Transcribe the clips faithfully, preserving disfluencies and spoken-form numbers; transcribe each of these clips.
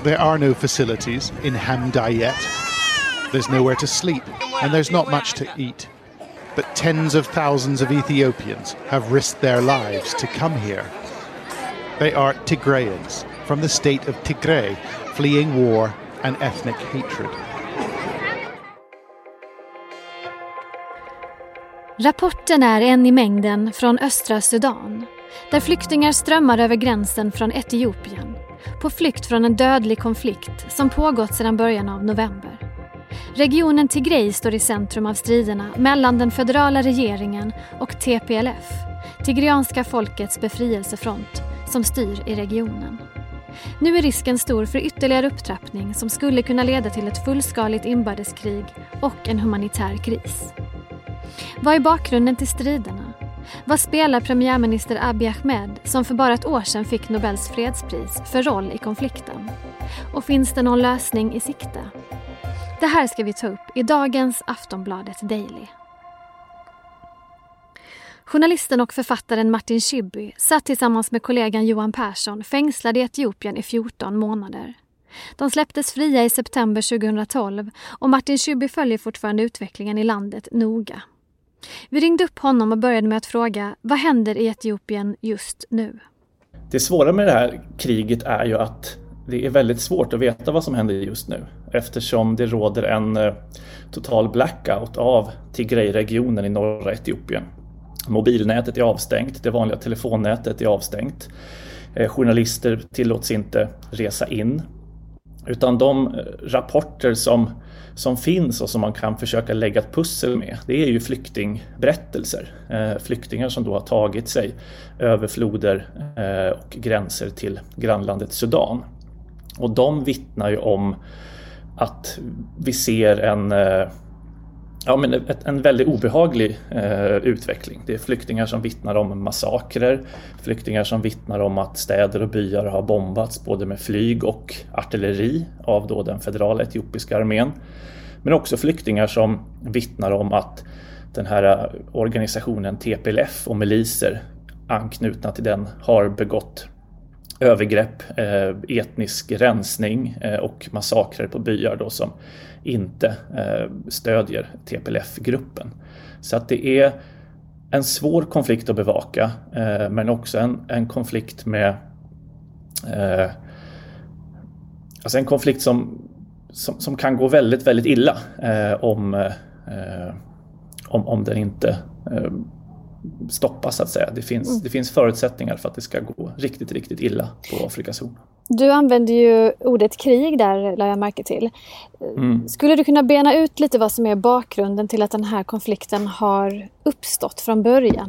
There are no facilities in Hamdayet. There's nowhere to sleep, and there's not much to eat. But tens of thousands of Ethiopians have risked their lives to come here. They are Tigrayans from the state of Tigray, fleeing war and ethnic hatred. Rapporten är en i mängden från östra Sudan, där flyktingar strömmar över gränsen från Etiopien, på flykt från en dödlig konflikt som pågått sedan början av november. Regionen Tigray står i centrum av striderna mellan den federala regeringen och T P L F, Tigreanska folkets befrielsefront, som styr i regionen. Nu är risken stor för ytterligare upptrappning som skulle kunna leda till ett fullskaligt inbördeskrig och en humanitär kris. Vad är bakgrunden till striderna? Vad spelar premiärminister Abiy Ahmed, som för bara ett år sedan fick Nobels fredspris, för roll i konflikten? Och finns det någon lösning i sikte? Det här ska vi ta upp i dagens Aftonbladet Daily. Journalisten och författaren Martin Schibbye satt tillsammans med kollegan Johan Persson fängslad i Etiopien i fjorton månader. De släpptes fria i september tjugohundratolv och Martin Schibbye följer fortfarande utvecklingen i landet noga. Vi ringde upp honom och började med att fråga, vad händer i Etiopien just nu? Det svåra med det här kriget är ju att det är väldigt svårt att veta vad som händer just nu, eftersom det råder en eh, total blackout av Tigray-regionen i norra Etiopien. Mobilnätet är avstängt, det vanliga telefonnätet är avstängt. Eh, journalister tillåts inte resa in. Utan de rapporter som, som finns och som man kan försöka lägga ett pussel med, det är ju flyktingberättelser. Eh, flyktingar som då har tagit sig över floder eh, och gränser till grannlandet Sudan. Och de vittnar ju om att vi ser en, eh, ja, men ett, en väldigt obehaglig eh, utveckling. Det är flyktingar som vittnar om massakrer, flyktingar som vittnar om att städer och byar har bombats både med flyg och artilleri av då den federala etiopiska armén. Men också flyktingar som vittnar om att den här organisationen T P L F och miliser anknutna till den har begått övergrepp, eh, etnisk rensning eh, och massakrer på byar då som inte eh, stödjer T P L F-gruppen. Så att det är en svår konflikt att bevaka, eh, men också en, en konflikt med eh, alltså en konflikt som, som, som kan gå väldigt, väldigt illa eh, om, eh, om, om den inte eh, stoppas, så att säga. Det finns, mm. det finns förutsättningar för att det ska gå riktigt, riktigt illa på Afrikas horn. Du använder ju ordet krig där, lade jag märke till. Mm. Skulle du kunna bena ut lite vad som är bakgrunden till att den här konflikten har uppstått från början?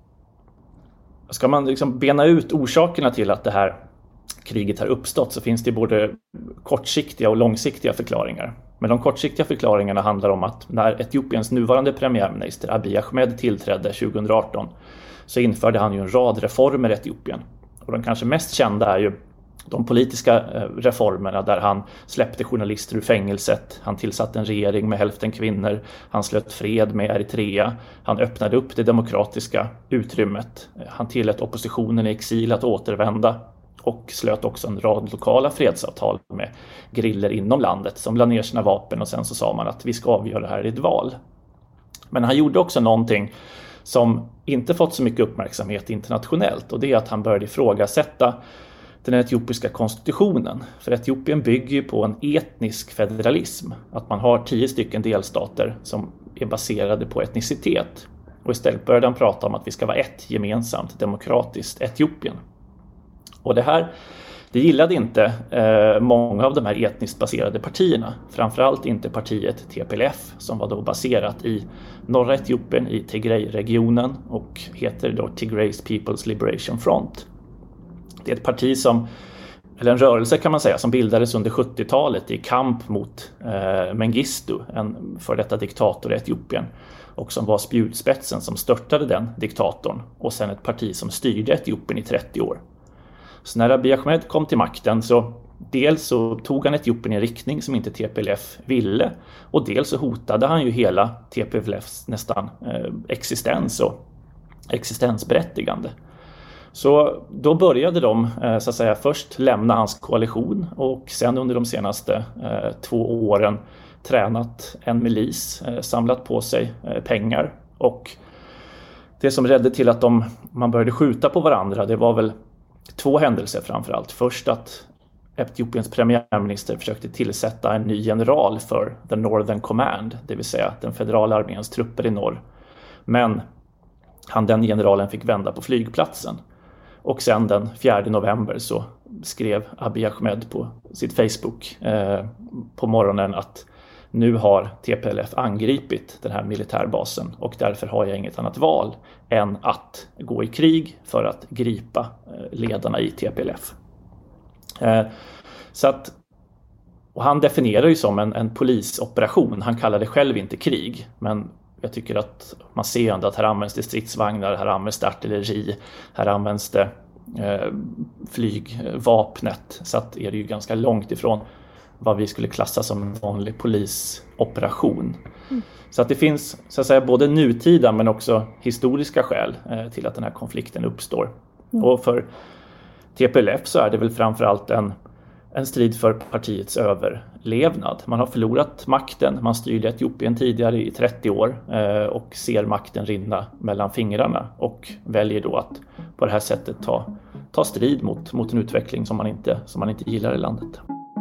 Ska man liksom bena ut orsakerna till att det här kriget har uppstått, så finns det både kortsiktiga och långsiktiga förklaringar. Men de kortsiktiga förklaringarna handlar om att när Etiopiens nuvarande premiärminister Abiy Ahmed tillträdde tjugohundraarton så införde han ju en rad reformer i Etiopien. Och de kanske mest kända är ju de politiska reformerna där han släppte journalister ur fängelset, han tillsatte en regering med hälften kvinnor, han slöt fred med Eritrea, han öppnade upp det demokratiska utrymmet, han tillät oppositionen i exil att återvända och slöt också en rad lokala fredsavtal med griller inom landet som lade ner sina vapen, och sen så sa man att vi ska avgöra det här i ett val. Men han gjorde också någonting som inte fått så mycket uppmärksamhet internationellt, och det är att han började ifrågasätta den etiopiska konstitutionen. För Etiopien bygger ju på en etnisk federalism, att man har tio stycken delstater som är baserade på etnicitet. Och istället började han prata om att vi ska vara ett gemensamt demokratiskt Etiopien. Och det här, det gillade inte eh, många av de här etniskt baserade partierna. Framförallt inte partiet T P L F som var då baserat i norra Etiopien i Tigray-regionen och heter då Tigray's People's Liberation Front. Det är ett parti som, eller en rörelse kan man säga, som bildades under sjuttiotalet i kamp mot eh, Mengistu, en för detta diktator i Etiopien, och som var spjutspetsen som störtade den diktatorn, och sen ett parti som styrde Etiopien i trettio år. Så när Abiy Ahmed kom till makten så dels så tog han Etiopien i en riktning som inte T P L F ville, och dels så hotade han ju hela T P L Fs nästan eh, existens och existensberättigande. Så då började de så att säga först lämna hans koalition och sen under de senaste eh, två åren tränat en milis, eh, samlat på sig eh, pengar. Och det som ledde till att de, man började skjuta på varandra, det var väl två händelser framförallt. Först att Etiopiens premiärminister försökte tillsätta en ny general för The Northern Command, det vill säga den federala arméns trupper i norr. Men han, den generalen fick vända på flygplatsen. Och sen den fjärde november så skrev Abiy Ahmed på sitt Facebook eh, på morgonen att nu har T P L F angripit den här militärbasen och därför har jag inget annat val än att gå i krig för att gripa ledarna i T P L F. Eh, så att, och han definierar ju som en, en polisoperation. Han kallar det själv inte krig, men jag tycker att man ser ändå att här används det stridsvagnar, här används det artilleri, här används det eh, flygvapnet. Så att är det ju ganska långt ifrån vad vi skulle klassa som en vanlig polisoperation. Mm. Så att det finns så att säga både nutida men också historiska skäl eh, till att den här konflikten uppstår. Mm. Och för T P L F så är det väl framförallt en, en strid för partiets överlevnad. Man har förlorat makten, man styrde Etiopien tidigare i trettio år eh, och ser makten rinna mellan fingrarna och väljer då att på det här sättet ta, ta strid mot, mot en utveckling som man, inte, som man inte gillar i landet.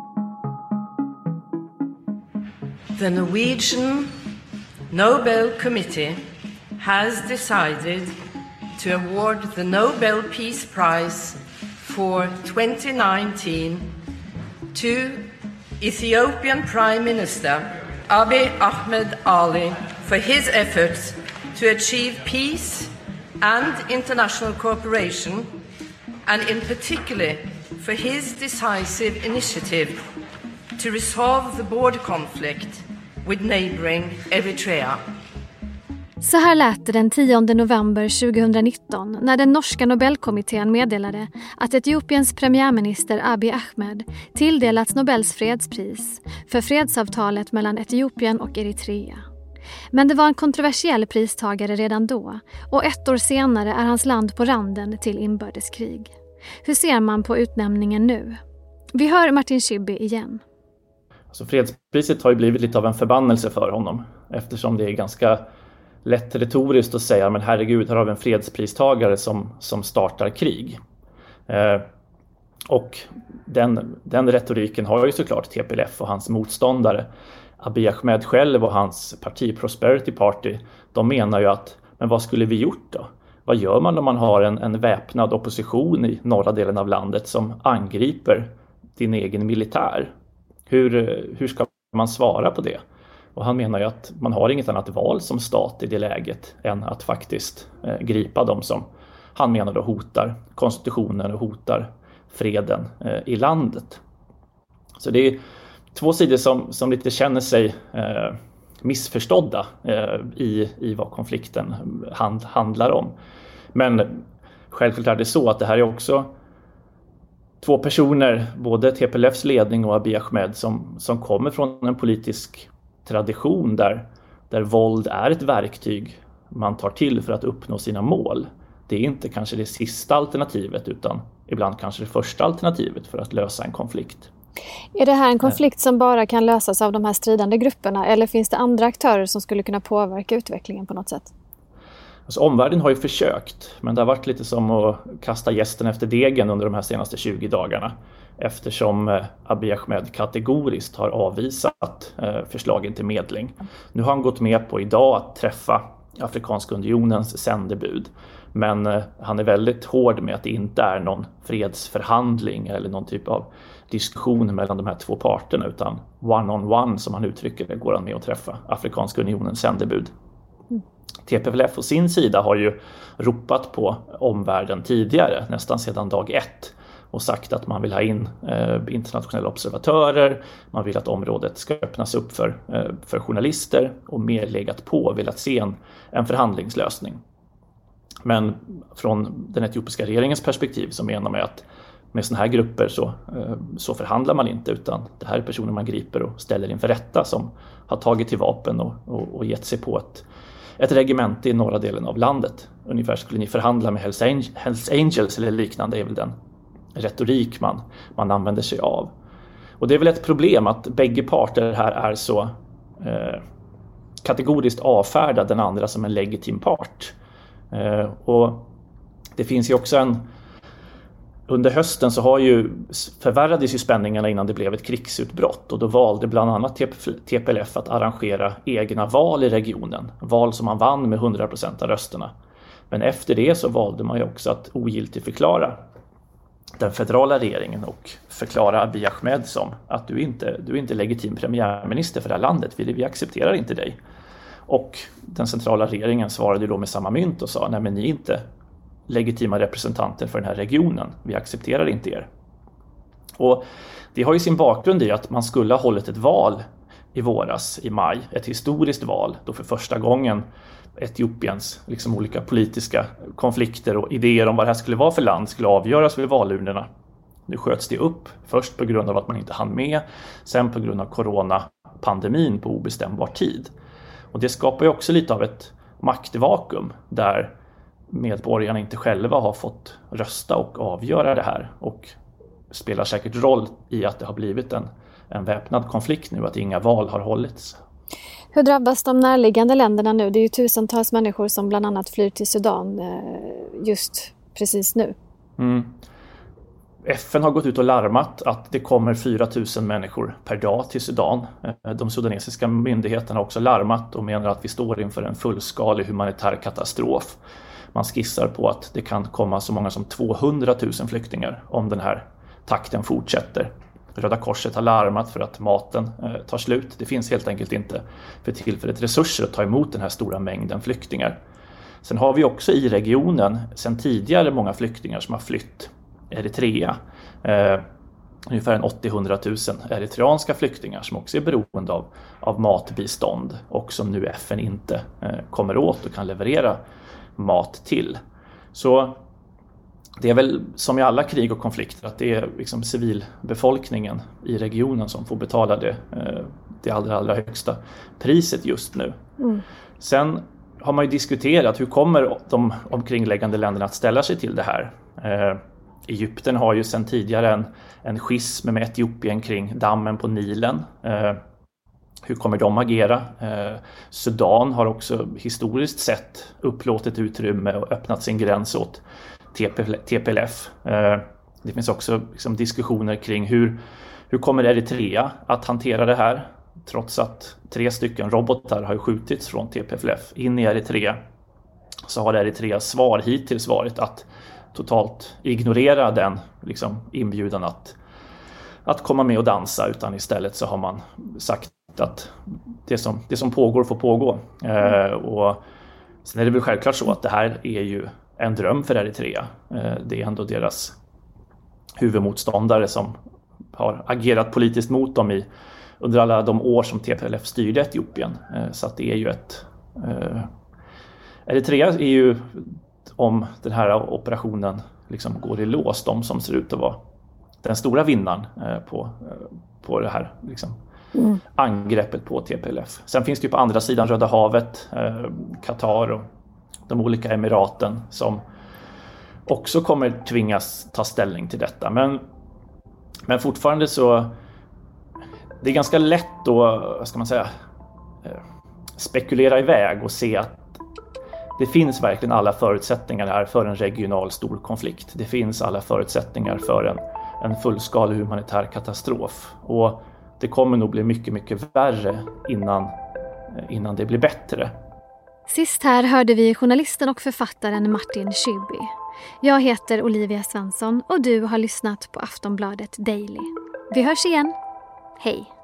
The Norwegian Nobel Committee has decided to award the Nobel Peace Prize for twenty nineteen to Ethiopian Prime Minister Abiy Ahmed Ali for his efforts to achieve peace and international cooperation, and in particular for his decisive initiative to resolve the border conflict with neighboring Eritrea. Så här lät det den tionde november tjugonitton när den norska Nobelkommittén meddelade att Etiopiens premiärminister Abiy Ahmed tilldelats Nobels fredspris för fredsavtalet mellan Etiopien och Eritrea. Men det var en kontroversiell pristagare redan då och ett år senare är hans land på randen till inbördeskrig. Hur ser man på utnämningen nu? Vi hör Martin Schibbye igen. Alltså fredspriset har ju blivit lite av en förbannelse för honom eftersom det är ganska lätt retoriskt att säga men herregud, här har vi en fredspristagare som, som startar krig. Eh, och den, den retoriken har ju såklart T P L F och hans motståndare. Abiy Ahmed själv och hans parti Prosperity Party, de menar ju att men vad skulle vi gjort då? Vad gör man om man har en, en väpnad opposition i norra delen av landet som angriper din egen militär? Hur, hur ska man svara på det? Och han menar ju att man har inget annat val som stat i det läget än att faktiskt eh, gripa dem som han menar då hotar konstitutionen och hotar freden eh, i landet. Så det är två sidor som, som lite känner sig eh, missförstådda eh, i, i vad konflikten hand, handlar om. Men självklart är det så att det här är också två personer, både T P L Fs ledning och Abiy Ahmed, som, som kommer från en politisk tradition där, där våld är ett verktyg man tar till för att uppnå sina mål. Det är inte kanske det sista alternativet utan ibland kanske det första alternativet för att lösa en konflikt. Är det här en konflikt som bara kan lösas av de här stridande grupperna eller finns det andra aktörer som skulle kunna påverka utvecklingen på något sätt? Alltså, omvärlden har ju försökt, men det har varit lite som att kasta jästen efter degen under de här senaste tjugo dagarna. Eftersom Abiy Ahmed kategoriskt har avvisat förslagen till medling. Nu har han gått med på idag att träffa Afrikanska unionens sändebud. Men han är väldigt hård med att det inte är någon fredsförhandling eller någon typ av diskussion mellan de här två parterna. Utan one-on-one, som han uttrycker det, går han med att träffa Afrikanska unionens sändebud. T P L F på sin sida har ju ropat på omvärlden tidigare, nästan sedan dag ett. Och sagt att man vill ha in eh, internationella observatörer, man vill att området ska öppnas upp för, eh, för journalister och mer legat på vill att se en, en förhandlingslösning. Men från den etiopiska regeringens perspektiv så menar man att med sådana här grupper så, eh, så förhandlar man inte, utan det här är personer man griper och ställer inför rätta som har tagit till vapen och, och, och gett sig på ett, ett regemente i norra delen av landet. Ungefär skulle ni förhandla med Hells, Angel, Hells Angels eller liknande, är väl den retorik man, man använder sig av. Och det är väl ett problem att bägge parter här är så eh, kategoriskt avfärdar den andra som en legitim part. Eh, och det finns ju också en... Under hösten så har ju förvärrades ju spänningarna innan det blev ett krigsutbrott, och då valde bland annat T P L F att arrangera egna val i regionen. Val som man vann med hundra procent av rösterna. Men efter det så valde man ju också att ogiltigförklara den federala regeringen och förklara Abiy Ahmed som att du inte du är inte legitim premiärminister för det här landet, vi, vi accepterar inte dig. Och den centrala regeringen svarade då med samma mynt och sa nej, men ni är inte legitima representanter för den här regionen, vi accepterar inte er. Och det har ju sin bakgrund i att man skulle ha hållit ett val i våras, i maj, ett historiskt val då för första gången Etiopiens liksom olika politiska konflikter och idéer om vad det här skulle vara för land skulle avgöras vid valurnorna. Nu sköts det upp, först på grund av att man inte hann med, sen på grund av coronapandemin på obestämbar tid. Och det skapar ju också lite av ett maktvakuum där medborgarna inte själva har fått rösta och avgöra det här, och spelar säkert roll i att det har blivit en, en väpnad konflikt nu, att inga val har hållits. Hur drabbas de närliggande länderna nu? Det är ju tusentals människor som bland annat flyr till Sudan just precis nu. Mm. F N har gått ut och larmat att det kommer fyra tusen människor per dag till Sudan. De sudanesiska myndigheterna har också larmat och menar att vi står inför en fullskalig humanitär katastrof. Man skissar på att det kan komma så många som tvåhundratusen flyktingar om den här takten fortsätter. Röda Korset har larmat för att maten eh, tar slut. Det finns helt enkelt inte för tillfället resurser att ta emot den här stora mängden flyktingar. Sen har vi också i regionen sedan tidigare många flyktingar som har flytt Eritrea. Eh, ungefär en åttio till hundratusen eritreanska flyktingar som också är beroende av, av matbistånd och som nu F N inte eh, kommer åt och kan leverera mat till. Så det är väl som i alla krig och konflikter att det är liksom civilbefolkningen i regionen som får betala det, det allra, allra högsta priset just nu. Mm. Sen har man ju diskuterat hur kommer de omkringliggande länderna att ställa sig till det här. Eh, Egypten har ju sedan tidigare en, en schism med Etiopien kring dammen på Nilen. Eh, Hur kommer de agera? Eh, Sudan har också historiskt sett upplåtit utrymme och öppnat sin gräns åt T P L F. Eh, det finns också liksom, diskussioner kring hur, hur kommer Eritrea att hantera det här? Trots att tre stycken robotar har skjutits från T P L F in i Eritrea, så har Eritreas svar hittills varit att totalt ignorera den liksom, inbjudan att, att komma med och dansa, utan istället så har man sagt att det som, det som pågår får pågå. Eh, och sen är det väl självklart så att det här är ju en dröm för Eritrea. Eh, det är ändå deras huvudmotståndare som har agerat politiskt mot dem i, under alla de år som T P L F styrde Etiopien. Eh, så att det är ju ett... Eh, Eritrea är ju, om den här operationen liksom går i lås, de som ser ut att vara den stora vinnaren eh, på, eh, på det här liksom, Mm. angreppet på T P L F. Sen finns det ju på andra sidan Röda havet, eh, Qatar och de olika emiraten som också kommer tvingas ta ställning till detta. Men, men fortfarande så det är ganska lätt att, vad ska man säga, eh, spekulera iväg och se att det finns verkligen alla förutsättningar här för en regional stor konflikt. Det finns alla förutsättningar för en, en fullskalig humanitär katastrof, och det kommer nog bli mycket, mycket värre innan, innan det blir bättre. Sist här hörde vi journalisten och författaren Martin Schibbye. Jag heter Olivia Svensson och du har lyssnat på Aftonbladet Daily. Vi hörs igen. Hej!